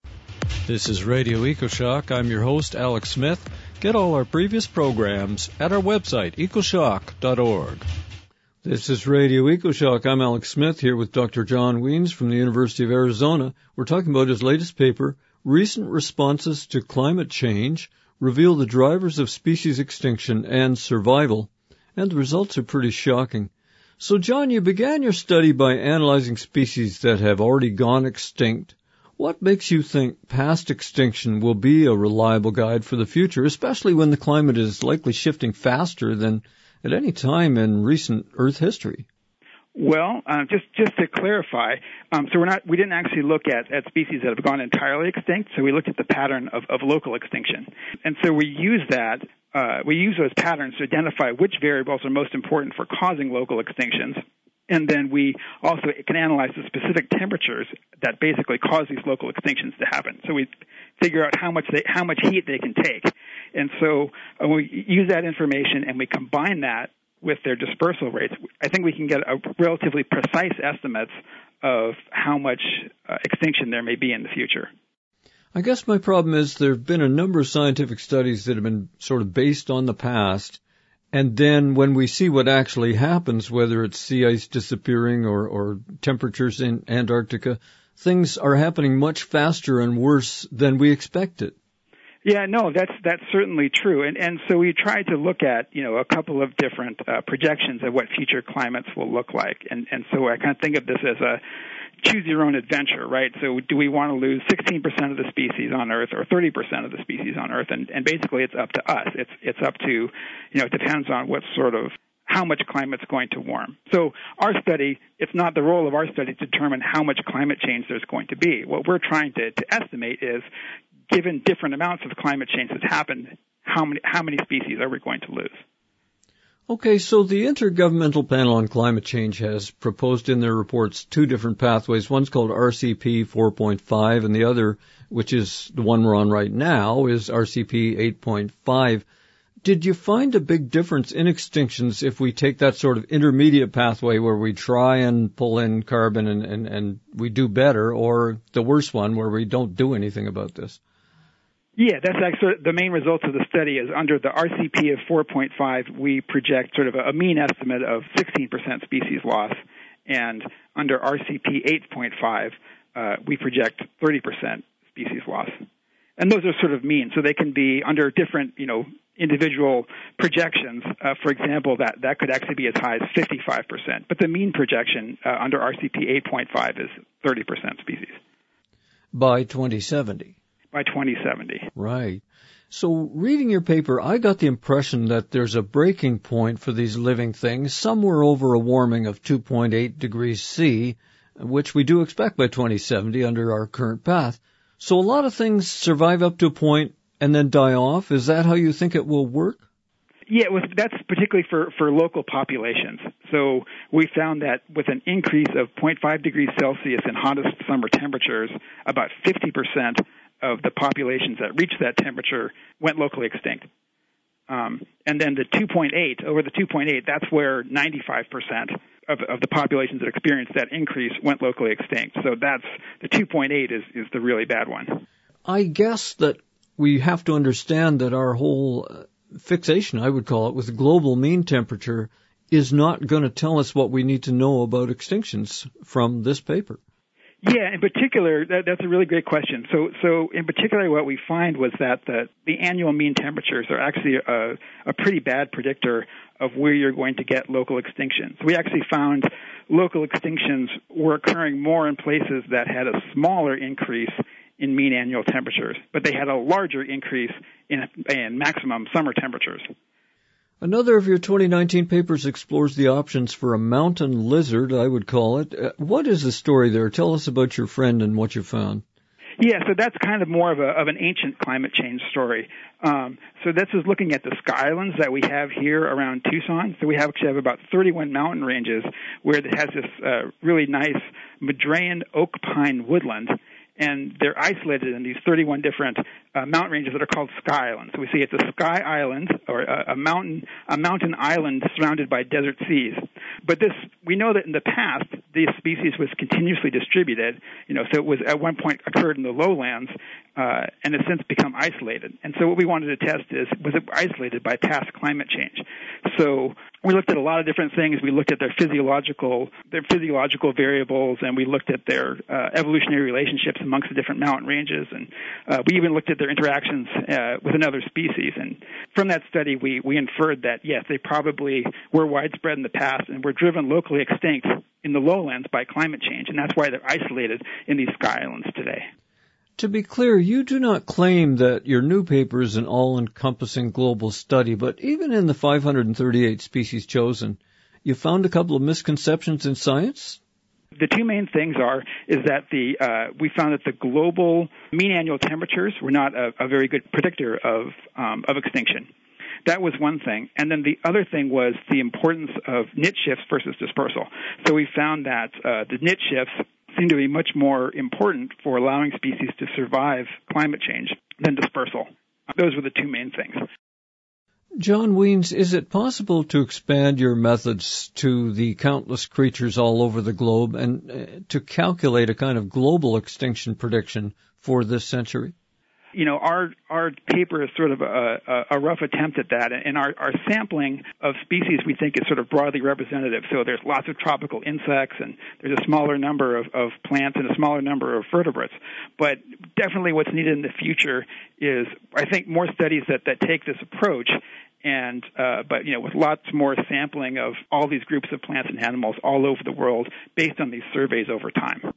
This is Radio EcoShock. I'm your host, Alex Smith. Get all our previous programs at our website, ecoshock dot org. This is Radio EcoShock. I'm Alex Smith here with Doctor John Wiens from the University of Arizona. We're talking about his latest paper, Recent Responses to Climate Change Reveal the Drivers of Species Extinction and Survival. And the results are pretty shocking. So, John, you began your study by analyzing species that have already gone extinct. What makes you think past extinction will be a reliable guide for the future, especially when the climate is likely shifting faster than at any time in recent Earth history? Well, uh, just just to clarify, um, so we're not we didn't actually look at, at species that have gone entirely extinct. So we looked at the pattern of, of local extinction, and so we use that uh, we use those patterns to identify which variables are most important for causing local extinctions. And then we also can analyze the specific temperatures that basically cause these local extinctions to happen. So we figure out how much they, how much heat they can take. And so uh, we use that information and we combine that with their dispersal rates. I think we can get a relatively precise estimates of how much uh, extinction there may be in the future. I guess my problem is there have been a number of scientific studies that have been sort of based on the past. And then when we see what actually happens, whether it's sea ice disappearing or, or temperatures in Antarctica, things are happening much faster and worse than we expected. Yeah, no, that's that's certainly true. And and so we tried to look at, you know, a couple of different uh, projections of what future climates will look like. And and so I kind of think of this as a choose your own adventure, right? So do we want to lose sixteen percent of the species on Earth or thirty percent of the species on Earth? And, and basically it's up to us. It's it's up to, you know, it depends on what sort of, how much climate's going to warm. So our study, it's not the role of our study to determine how much climate change there's going to be. What we're trying to, to estimate is, given different amounts of climate change that's happened, how many how many species are we going to lose? Okay, so the Intergovernmental Panel on Climate Change has proposed in their reports two different pathways. One's called R C P four point five, and the other, which is the one we're on right now, is R C P eight point five. Did you find a big difference in extinctions if we take that sort of intermediate pathway where we try and pull in carbon and, and, and we do better, or the worse one where we don't do anything about this? Yeah, that's actually the main results of the study is under the R C P of four point five, we project sort of a mean estimate of sixteen percent species loss. And under R C P eight point five, uh, we project thirty percent species loss. And those are sort of mean. So they can be under different, you know, individual projections. Uh, for example, that, that could actually be as high as fifty-five percent. But the mean projection uh, under R C P eight point five is thirty percent species. By twenty seventy. By twenty seventy. Right. So reading your paper, I got the impression that there's a breaking point for these living things somewhere over a warming of two point eight degrees C, which we do expect by twenty seventy under our current path. So a lot of things survive up to a point and then die off. Is that how you think it will work? Yeah, it was, that's particularly for, for local populations. So we found that with an increase of zero point five degrees Celsius in hottest summer temperatures, about fifty percent of the populations that reached that temperature went locally extinct. Um, and then the two point eight, over the two point eight, that's where ninety-five percent of, of the populations that experienced that increase went locally extinct. So that's, the two point eight is, is the really bad one. I guess that we have to understand that our whole fixation, I would call it, with global mean temperature is not going to tell us what we need to know about extinctions from this paper. Yeah, in particular, that, that's a really great question. So, so in particular, what we find was that the, the annual mean temperatures are actually a, a pretty bad predictor of where you're going to get local extinctions. We actually found local extinctions were occurring more in places that had a smaller increase in mean annual temperatures, but they had a larger increase in, in maximum summer temperatures. Another of your twenty nineteen papers explores the options for a mountain lizard, I would call it. Uh, what is the story there? Tell us about your friend and what you found. Yeah, so that's kind of more of a of an ancient climate change story. Um, so this is looking at the skylands that we have here around Tucson. So we have actually have about thirty-one mountain ranges where it has this uh, really nice Madrean oak pine woodland. And they're isolated in these thirty-one different uh, mountain ranges that are called sky islands. So we see it's a sky island or a, a mountain a mountain island surrounded by desert seas. But this, we know that in the past, this species was continuously distributed, you know, so it was at one point occurred in the lowlands, uh, and has since become isolated. And so what we wanted to test is, was it isolated by past climate change? So we looked at a lot of different things. We looked at their physiological, their physiological variables, and we looked at their uh, evolutionary relationships amongst the different mountain ranges, and uh, we even looked at their interactions uh, with another species. And from that study, we, we inferred that, yes, they probably were widespread in the past and were driven locally extinct in the lowlands by climate change, and that's why they're isolated in these sky islands today. To be clear, you do not claim that your new paper is an all-encompassing global study, but even in the five hundred thirty-eight species chosen, you found a couple of misconceptions in science? The two main things are is that the uh, we found that the global mean annual temperatures were not a, a very good predictor of um, of extinction. That was one thing. And then the other thing was the importance of niche shifts versus dispersal. So we found that uh, the niche shifts seem to be much more important for allowing species to survive climate change than dispersal. Those were the two main things. John Wiens, is it possible to expand your methods to the countless creatures all over the globe and uh, to calculate a kind of global extinction prediction for this century? You know, our our paper is sort of a, a, a rough attempt at that, and our, our sampling of species we think is sort of broadly representative. So there's lots of tropical insects, and there's a smaller number of, of plants and a smaller number of vertebrates. But definitely what's needed in the future is, I think, more studies that, that take this approach, and uh, but, you know, with lots more sampling of all these groups of plants and animals all over the world based on these surveys over time.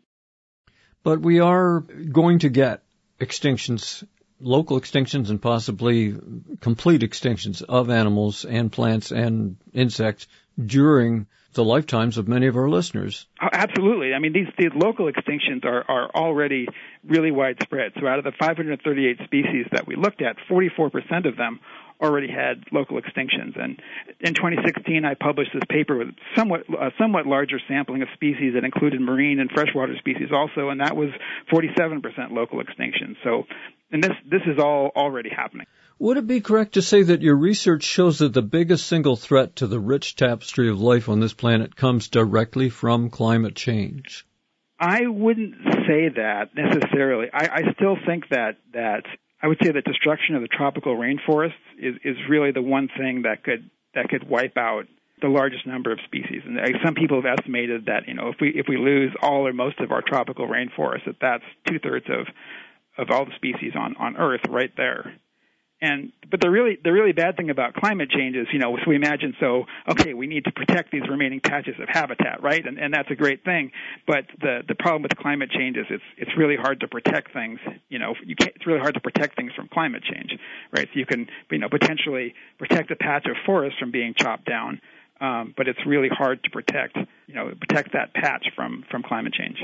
But we are going to get extinctions, local extinctions, and possibly complete extinctions of animals and plants and insects during the lifetimes of many of our listeners. Oh, absolutely. I mean, these, these local extinctions are, are already really widespread. So out of the five hundred thirty-eight species that we looked at, forty-four percent of them already had local extinctions. And in twenty sixteen, I published this paper with somewhat a somewhat larger sampling of species that included marine and freshwater species also, and that was forty-seven percent local extinction. So, and this this is all already happening. Would it be correct to say that your research shows that the biggest single threat to the rich tapestry of life on this planet comes directly from climate change? I wouldn't say that necessarily. I, I still think that that I would say that destruction of the tropical rainforests is, is really the one thing that could that could wipe out the largest number of species. And some people have estimated that, you know, if we if we lose all or most of our tropical rainforests, that that's two thirds of of all the species on, on Earth right there. And but the really the really bad thing about climate change is, you know, so we imagine, so okay, we need to protect these remaining patches of habitat, right? And and that's a great thing. But the the problem with climate change is it's it's really hard to protect things. You know, you can't, it's really hard to protect things from climate change, right? So you can, you know, potentially protect a patch of forest from being chopped down, um, but it's really hard to protect, you know, protect that patch from from climate change.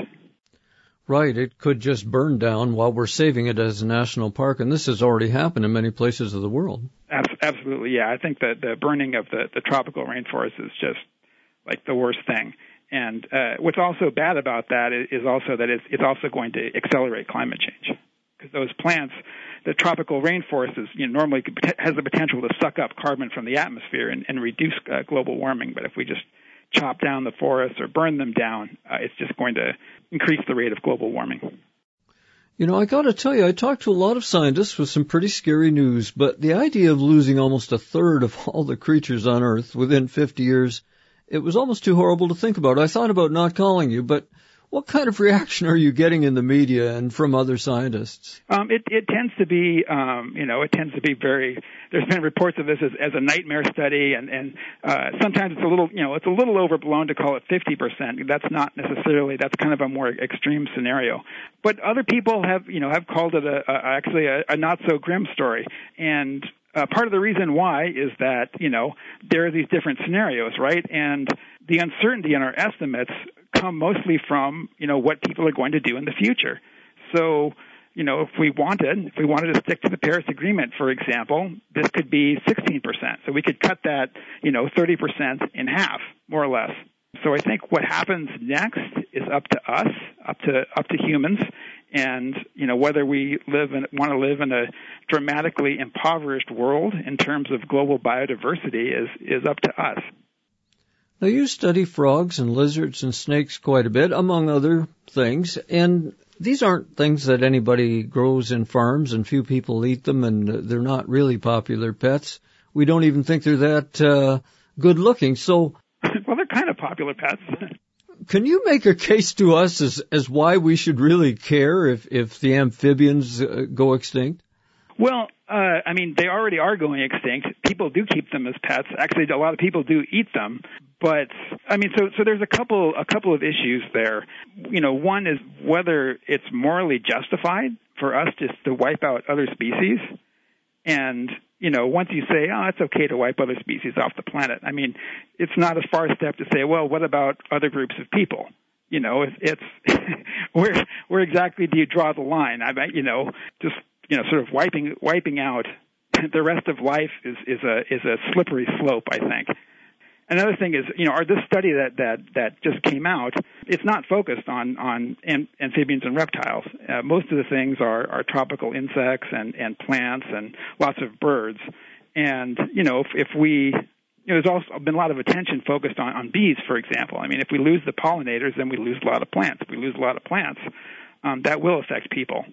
Right, it could just burn down while we're saving it as a national park, and this has already happened in many places of the world. Absolutely, yeah. I think that the burning of the, the tropical rainforest is just like the worst thing. And uh, what's also bad about that is also that it's, it's also going to accelerate climate change, because those plants, the tropical rainforest, is, you know, normally has the potential to suck up carbon from the atmosphere and, and reduce uh, global warming. But if we just chop down the forests or burn them down, uh, it's just going to increase the rate of global warming. You know, I got to tell you, I talked to a lot of scientists with some pretty scary news, but the idea of losing almost a third of all the creatures on Earth within fifty years, it was almost too horrible to think about. I thought about not calling you, but what kind of reaction are you getting in the media and from other scientists? Um, it, it tends to be, um, you know, it tends to be very. There's been reports of this as, as a nightmare study, and and uh, sometimes it's a little, you know, it's a little overblown to call it fifty percent. That's not necessarily. That's kind of a more extreme scenario. But other people have, you know, have called it a, a actually a, a not so grim story, and uh, part of the reason why is that, you know, there are these different scenarios, right? And the uncertainty in our estimates come mostly from, you know, what people are going to do in the future. So, you know, if we wanted, if we wanted to stick to the Paris Agreement, for example, this could be sixteen percent. So we could cut that, you know, thirty percent in half, more or less. So I think what happens next is up to us, up to up to humans, And, you know, whether we live in, want to live in a dramatically impoverished world in terms of global biodiversity is, is up to us. Now, you study frogs and lizards and snakes quite a bit, among other things, and these aren't things that anybody grows in farms, and few people eat them, and they're not really popular pets. We don't even think they're that uh, good-looking. So, well, they're kind of popular pets. Can you make a case to us as, as why we should really care if, if the amphibians uh, go extinct? Well, uh, I mean, they already are going extinct. People do keep them as pets. Actually, a lot of people do eat them. But, I mean, so, so there's a couple, a couple of issues there. You know, one is whether it's morally justified for us just to wipe out other species. And, you know, once you say, oh, it's okay to wipe other species off the planet, I mean, it's not a far step to say, well, what about other groups of people? You know, if it's, where, where exactly do you draw the line? I bet, you know, just, you know, sort of wiping, wiping out the rest of life is, is a, is a slippery slope, I think. Another thing is, you know, our, this study that, that, that just came out, it's not focused on, on am, amphibians and reptiles. Uh, most of the things are, are tropical insects and, and plants and lots of birds. And, you know, if, if we, you know, there's also been a lot of attention focused on, on bees, for example. I mean, if we lose the pollinators, then we lose a lot of plants. If we lose a lot of plants, um, that will affect people.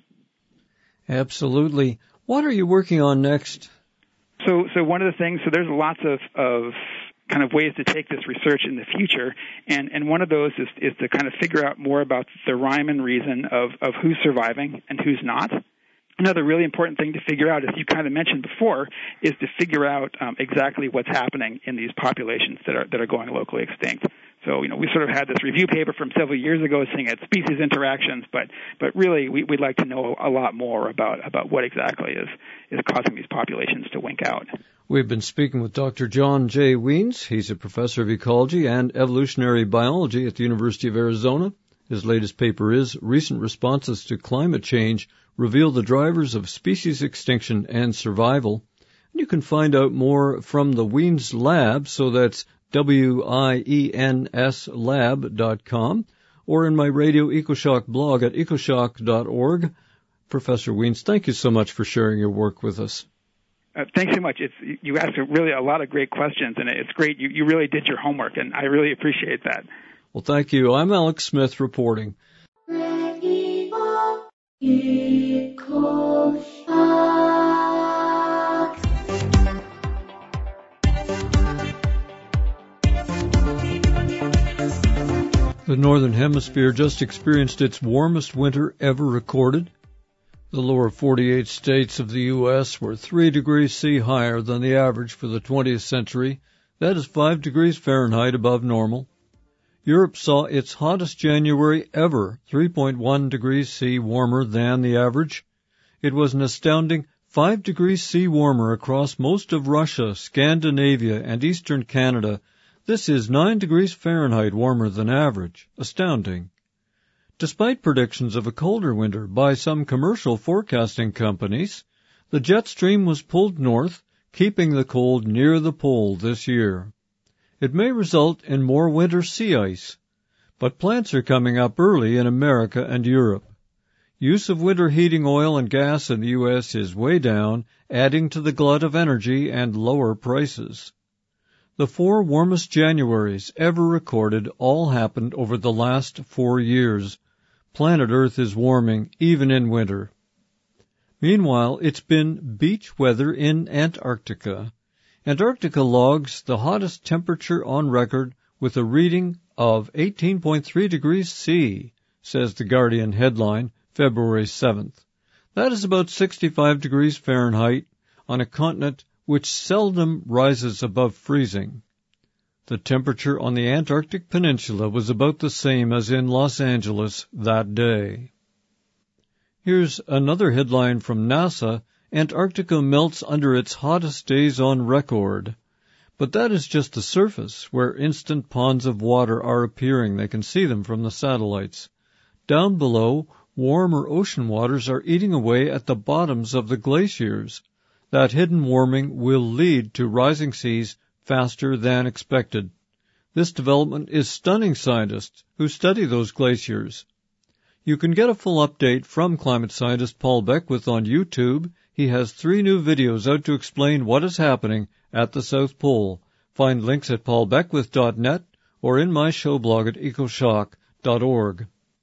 Absolutely. What are you working on next? So, so one of the things, so there's lots of, of kind of ways to take this research in the future, and, and one of those is, is to kind of figure out more about the rhyme and reason of, of who's surviving and who's not. Another really important thing to figure out, as you kind of mentioned before, is to figure out um, exactly what's happening in these populations that are that are going locally extinct. So, you know, we sort of had this review paper from several years ago saying it's species interactions, but but really we, we'd like to know a lot more about, about what exactly is, is causing these populations to wink out. We've been speaking with Doctor John J. Wiens. He's a professor of ecology and evolutionary biology at the University of Arizona. His latest paper is Recent Responses to Climate Change Reveal the Drivers of Species Extinction and Survival. And you can find out more from the Wiens Lab, so that's W I E N S lab dot com, or in my Radio EcoShock blog at ecoshock dot org. Professor Wiens, thank you so much for sharing your work with us. Uh, thanks so much. It's, you asked really a lot of great questions, and it's great. You, you really did your homework, and I really appreciate that. Well, thank you. I'm Alex Smith reporting. Radio EcoShock. The Northern Hemisphere just experienced its warmest winter ever recorded. The lower forty-eight states of the U S were three degrees C higher than the average for the twentieth century. That is five degrees Fahrenheit above normal. Europe saw its hottest January ever, three point one degrees C warmer than the average. It was an astounding five degrees C warmer across most of Russia, Scandinavia, and eastern Canada. This is nine degrees Fahrenheit warmer than average. Astounding. Despite predictions of a colder winter by some commercial forecasting companies, the jet stream was pulled north, keeping the cold near the pole this year. It may result in more winter sea ice, but plants are coming up early in America and Europe. Use of winter heating oil and gas in the U S is way down, adding to the glut of energy and lower prices. The four warmest Januaries ever recorded all happened over the last four years. Planet Earth is warming, even in winter. Meanwhile, it's been beach weather in Antarctica. Antarctica logs the hottest temperature on record with a reading of eighteen point three degrees C, says the Guardian headline, February seventh. That is about sixty-five degrees Fahrenheit on a continent which seldom rises above freezing. The temperature on the Antarctic Peninsula was about the same as in Los Angeles that day. Here's another headline from NASA. Antarctica melts under its hottest days on record. But that is just the surface, where instant ponds of water are appearing. They can see them from the satellites. Down below, warmer ocean waters are eating away at the bottoms of the glaciers. That hidden warming will lead to rising seas faster than expected. This development is stunning scientists who study those glaciers. You can get a full update from climate scientist Paul Beckwith on YouTube. He has three new videos out to explain what is happening at the South Pole. Find links at paul beckwith dot net or in my show blog at ecoshock dot org.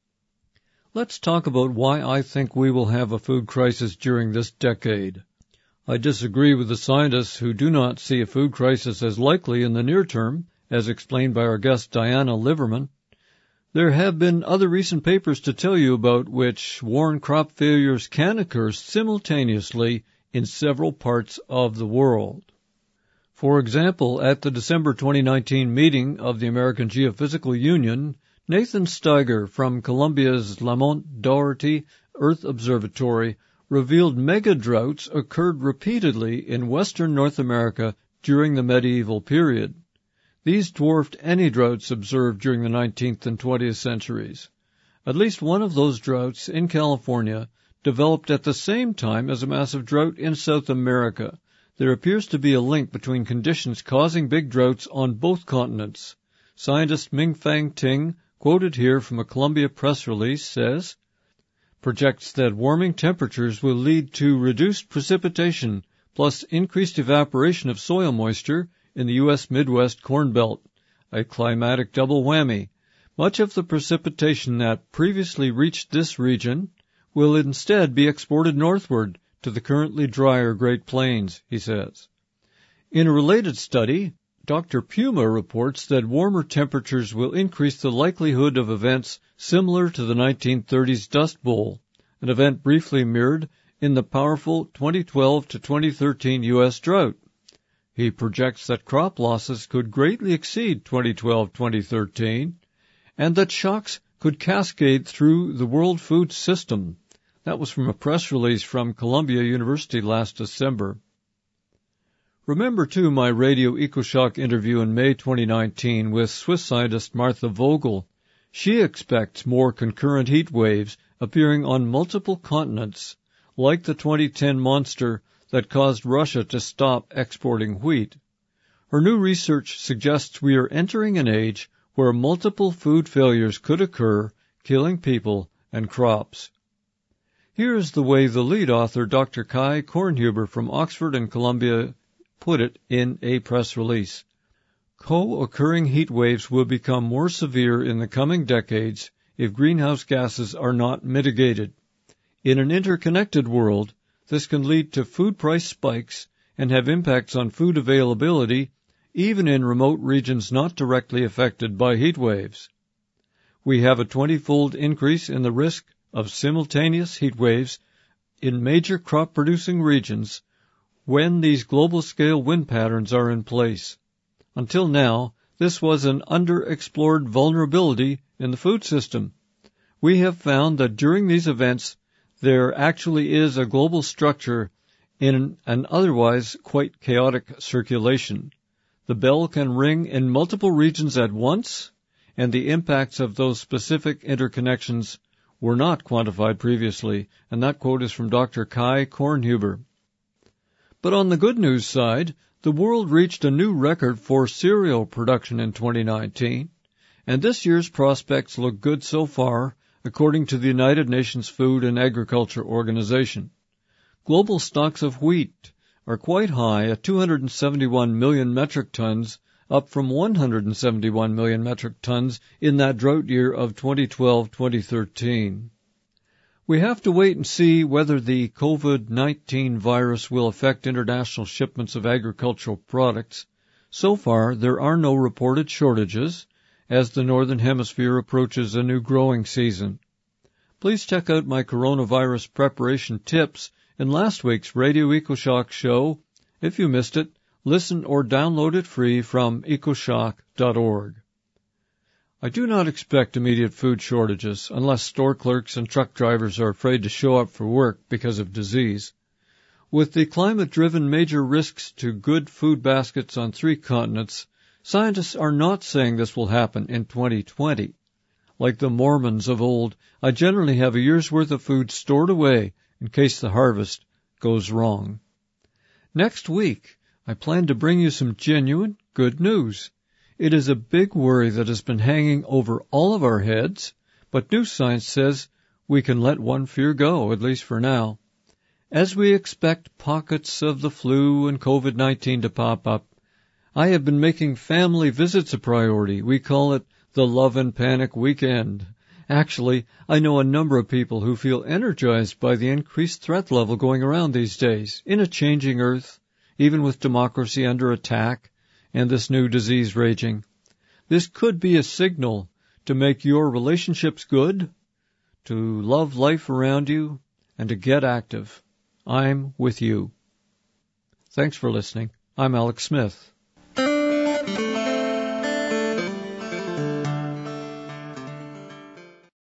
Let's talk about why I think we will have a food crisis during this decade. I disagree with the scientists who do not see a food crisis as likely in the near term, as explained by our guest Diana Liverman. There have been other recent papers to tell you about which warn crop failures can occur simultaneously in several parts of the world. For example, at the December twenty nineteen meeting of the American Geophysical Union, Nathan Steiger from Columbia's Lamont Doherty Earth Observatory revealed mega-droughts occurred repeatedly in western North America during the medieval period. These dwarfed any droughts observed during the nineteenth and twentieth centuries. At least one of those droughts in California developed at the same time as a massive drought in South America. There appears to be a link between conditions causing big droughts on both continents. Scientist Ming-Fang Ting, quoted here from a Columbia press release, says, projects that warming temperatures will lead to reduced precipitation plus increased evaporation of soil moisture in the U S Midwest Corn Belt, a climatic double whammy. Much of the precipitation that previously reached this region will instead be exported northward to the currently drier Great Plains, he says. In a related study, Doctor Puma reports that warmer temperatures will increase the likelihood of events similar to the nineteen thirties Dust Bowl, an event briefly mirrored in the powerful twenty twelve to twenty thirteen U S drought. He projects that crop losses could greatly exceed twenty twelve to twenty thirteen, and that shocks could cascade through the world food system. That was from a press release from Columbia University last December. Remember, too, my Radio EcoShock interview in May twenty nineteen with Swiss scientist Martha Vogel. She expects more concurrent heat waves appearing on multiple continents, like the twenty ten monster that caused Russia to stop exporting wheat. Her new research suggests we are entering an age where multiple food failures could occur, killing people and crops. Here is the way the lead author, Doctor Kai Kornhuber from Oxford and Columbia, put it in a press release. Co-occurring heat waves will become more severe in the coming decades if greenhouse gases are not mitigated. In an interconnected world, this can lead to food price spikes and have impacts on food availability, even in remote regions not directly affected by heat waves. We have a twenty-fold increase in the risk of simultaneous heat waves in major crop-producing regions when these global-scale wind patterns are in place. Until now, this was an underexplored vulnerability in the food system. We have found that during these events, there actually is a global structure in an otherwise quite chaotic circulation. The bell can ring in multiple regions at once, and the impacts of those specific interconnections were not quantified previously, and that quote is from Doctor Kai Kornhuber. But on the good news side, the world reached a new record for cereal production in twenty nineteen, and this year's prospects look good so far, according to the United Nations Food and Agriculture Organization. Global stocks of wheat are quite high at two hundred seventy-one million metric tons, up from one hundred seventy-one million metric tons in that drought year of twenty twelve to twenty thirteen. We have to wait and see whether the COVID nineteen virus will affect international shipments of agricultural products. So far, there are no reported shortages, as the Northern Hemisphere approaches a new growing season. Please check out my coronavirus preparation tips in last week's Radio EcoShock show. If you missed it, listen or download it free from ecoshock dot org. I do not expect immediate food shortages unless store clerks and truck drivers are afraid to show up for work because of disease. With the climate-driven major risks to good food baskets on three continents, scientists are not saying this will happen in twenty twenty. Like the Mormons of old, I generally have a year's worth of food stored away in case the harvest goes wrong. Next week, I plan to bring you some genuine good news. It is a big worry that has been hanging over all of our heads, but new science says we can let one fear go, at least for now. As we expect pockets of the flu and COVID nineteen to pop up, I have been making family visits a priority. We call it the Love and Panic Weekend. Actually, I know a number of people who feel energized by the increased threat level going around these days, in a changing earth, even with democracy under attack and this new disease raging. This could be a signal to make your relationships good, to love life around you, and to get active. I'm with you. Thanks for listening. I'm Alex Smith.